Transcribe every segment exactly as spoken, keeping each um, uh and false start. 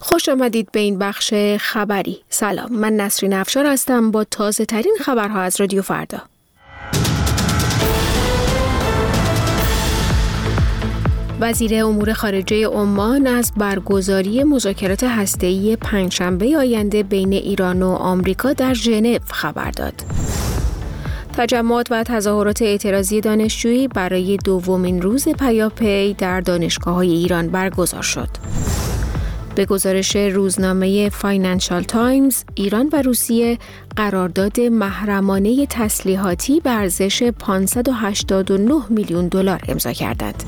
خوش آمدید به این بخش خبری. سلام، من نسرین افشار هستم با تازه ترین خبرها از رادیو فردا. وزیر امور خارجه عمان از برگزاری مذاکرات هسته‌ای پنجشنبه آینده بین ایران و آمریکا در ژنو خبر داد. تجمعات و تظاهرات اعتراضی دانشجویی برای دومین روز پیاپی در دانشگاه‌های ایران برگزار شد. به گزارش روزنامه فاینانشال تایمز، ایران و روسیه قرارداد محرمانه تسلیحاتی به ارزش پانصد و هشتاد و نه میلیون دلار امضا کردند.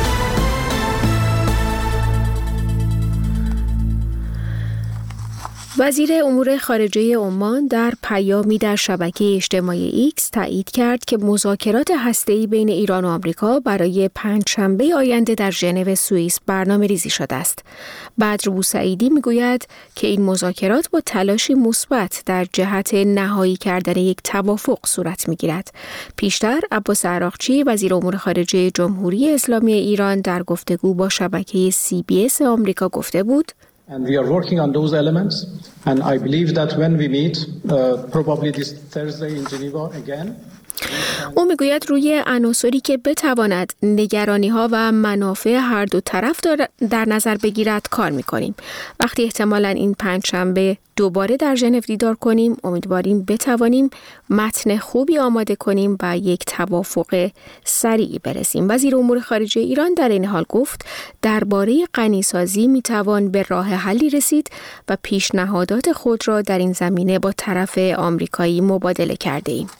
وزیر امور خارجه عمان در پیامی در شبکه اجتماعی ایکس تایید کرد که مذاکرات هسته‌ای بین ایران و آمریکا برای پنجشنبه آینده در ژنو سوئیس برنامه‌ریزی شده است. بدر بوسعیدی میگوید که این مذاکرات با تلاشی مثبت در جهت نهایی کردن یک توافق صورت می‌گیرد. پیشتر عباس عراقچی وزیر امور خارجه جمهوری اسلامی ایران در گفتگو با شبکه سی بی اس آمریکا گفته بود And we are working on those elements, and I believe that when we meet, uh, probably this Thursday in Geneva again. او میگوید روی عناصری که بتواند نگرانی‌ها و منافع هر دو طرف در نظر بگیرد کار می‌کنیم. وقتی احتمالاً این پنجشنبه دوباره در ژنو دیدار کنیم، امیدواریم بتوانیم متن خوبی آماده کنیم و یک توافق سریعی برسیم. وزیر امور خارجه ایران در این حال گفت درباره غنیسازی میتوان به راه حلی رسید و پیشنهادات خود را در این زمینه با طرف آمریکایی مبادله کرده ایم.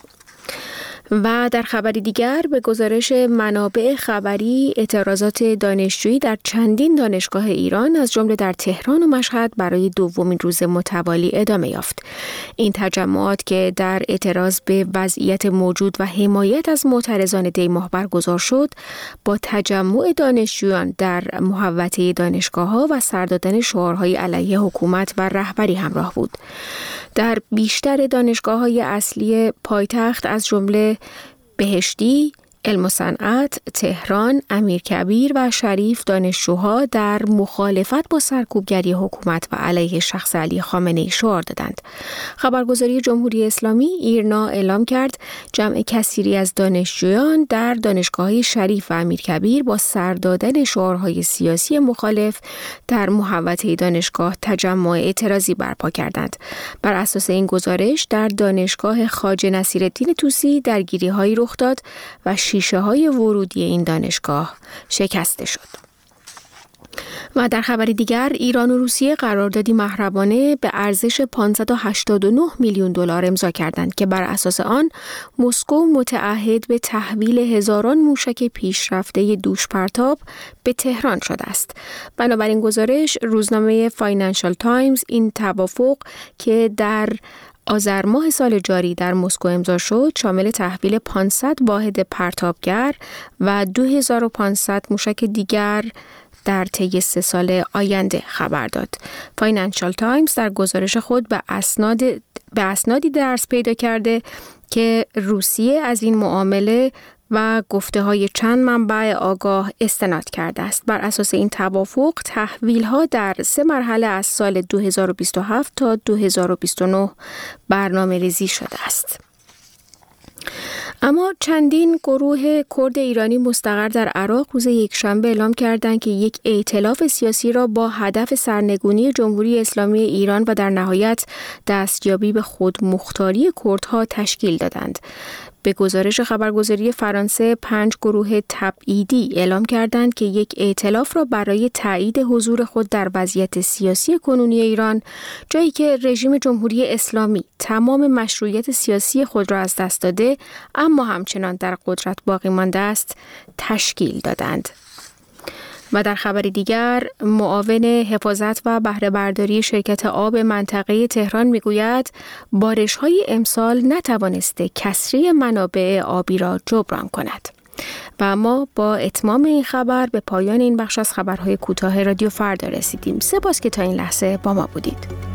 و در خبری دیگر به گزارش منابع خبری، اعتراضات دانشجویی در چندین دانشگاه ایران از جمله در تهران و مشهد برای دومین روز متوالی ادامه یافت. این تجمعات که در اعتراض به وضعیت موجود و حمایت از معترضان دی ماه برگزار شد، با تجمع دانشجویان در محوطه دانشگاه‌ها و سر دادن شعارهای علیه حکومت و رهبری همراه بود. در بیشتر دانشگاه‌های اصلی پایتخت از جمله بهشتی، علم و صنعت، تهران، امیرکبیر و شریف دانشجوها در مخالفت با سرکوبگری حکومت و علیه شخص علی خامنه‌ای شعار دادند. خبرگزاری جمهوری اسلامی ایرنا اعلام کرد جمع کثیری از دانشجویان در دانشگاه‌های شریف و امیرکبیر با سر دادن شعارهای سیاسی مخالف در محوطه دانشگاه تجمع اعتراضی برپا کردند. بر اساس این گزارش در دانشگاه خواجه نصیرالدین طوسی درگیری‌هایی رخ داد و شیشه های ورودی این دانشگاه شکسته شد. و در خبر دیگر، ایران و روسیه قراردادی محرمانه به ارزش پانصد و هشتاد و نه میلیون دلار امضا کردند که بر اساس آن مسکو متعهد به تحویل هزاران موشک پیشرفته دوش پرتاب به تهران شده است. بنابراین گزارش روزنامه فاینانشال تایمز این توافق که در آذر ماه سال جاری در مسکو امضا شد شامل تحویل پانصد واحد پرتابگر و دو هزار و پانصد موشک دیگر در طی سه سال آینده خبر داد. فاینانشال تایمز در گزارش خود به اسناد به اسنادی درس پیدا کرده که روسیه از این معامله و گفته های چند منبع آگاه استناد کرده است. بر اساس این توافق تحویل ها در سه مرحله از سال دو هزار و بیست و هفت تا دو هزار و بیست و نه برنامه ریزی شده است. اما چندین گروه کرد ایرانی مستقر در عراق روز یکشنبه اعلام کردند که یک ائتلاف سیاسی را با هدف سرنگونی جمهوری اسلامی ایران و در نهایت دستیابی به خودمختاری کردها تشکیل دادند. به گزارش خبرگزاری فرانسه، پنج گروه تبعیدی اعلام کردند که یک ائتلاف را برای تایید حضور خود در وضعیت سیاسی کنونی ایران، جایی که رژیم جمهوری اسلامی تمام مشروعیت سیاسی خود را از دست داده اما همچنان در قدرت باقی مانده است، تشکیل دادند. و در خبر دیگر، معاون حفاظت و بهره برداری شرکت آب منطقه تهران میگوید بارش‌های امسال نتوانسته کسری منابع آبی را جبران کند. و ما با اتمام این خبر به پایان این بخش از خبرهای کوتاه رادیو فردا رسیدیم. سپاس که تا این لحظه با ما بودید.